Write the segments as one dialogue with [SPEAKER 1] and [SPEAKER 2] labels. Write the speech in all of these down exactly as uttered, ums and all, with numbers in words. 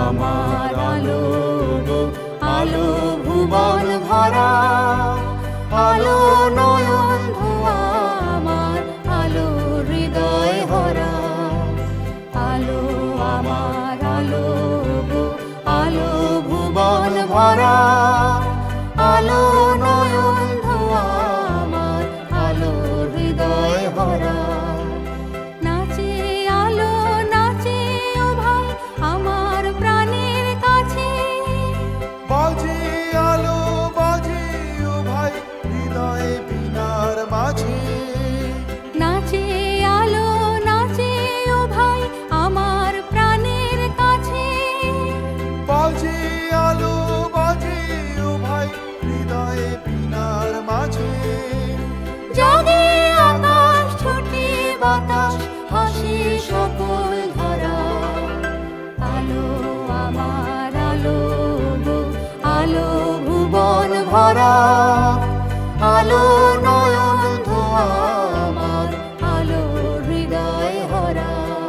[SPEAKER 1] আমার আলো গো আলো ভুবন ভরা, আলো নয়ন ধোয়া আমার আলো হৃদয় ভরা। আলো আমার আলো গো আলো ভুবন ভরা, আলো নয়ন ধোয়া আমার আলো হৃদয় ভরা। নাচে আলো নাচে ও ভাই আমার প্রাণের কাছে,
[SPEAKER 2] বাজে আলো বাজে ও ভাই হৃদয় বিনার মাঝে।
[SPEAKER 1] নাচে আলো নাচে ও ভাই আমার প্রাণের কাছে,
[SPEAKER 2] বাজে আলো বাজে ও ভাই হৃদয় বিনার মাঝে।
[SPEAKER 1] জাগে আকাশ ছোটে বাতাস হাসি সকল ধরা। আলো আমার আলো গো আলো ভুবন ভরা, আলো নয়ন ধোয়া আমার আলো হৃদয় ভরা।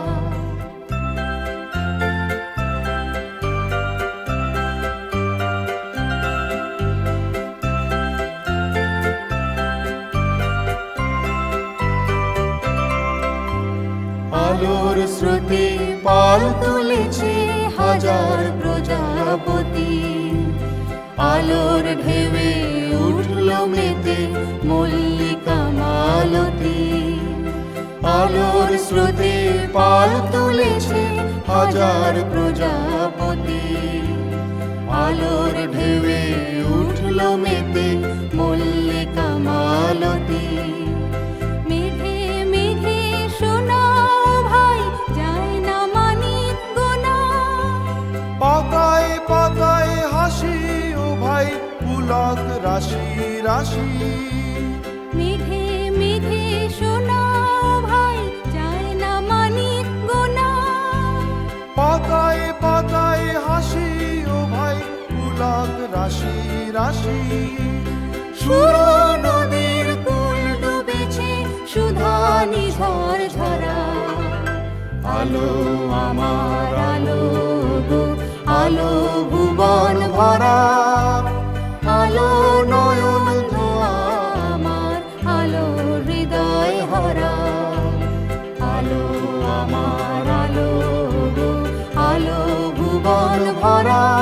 [SPEAKER 1] আলোর স্রোতে পাল তুলেছে হাজার প্রজাপতি, আলোর ঢেউয়ে উঠল মেতে মল্লিকা মালতী। আলোর স্রোতে পাল তুলেছে হাজার প্রজাপতি, আলোর ঢেউয়ে উঠল মেতে মল্লিকা মালতী। মেঘে মেঘে শোনাও ভাই যায় না মানিক গোনা,
[SPEAKER 2] পাতায় পাতায় হাসি ও ভাই পুলক রাশি রাশি।
[SPEAKER 1] মেঘে মেঘে শোনাও ভাই যায় না মানিক গোনা,
[SPEAKER 2] পাতায় পাতায় হাসি ও ভাই পুলক রাশি রাশি।
[SPEAKER 1] সুর নদীর কুল ডুবেছে সুধা নিঝর ঝরা। আলো আমার আলো গো আলো ভুবন ভরা, আলো নয়ন ধোয়া আমার আলো হৃদয় ভরা। আলো আমার আলো গো আলো ভুবন ভরা,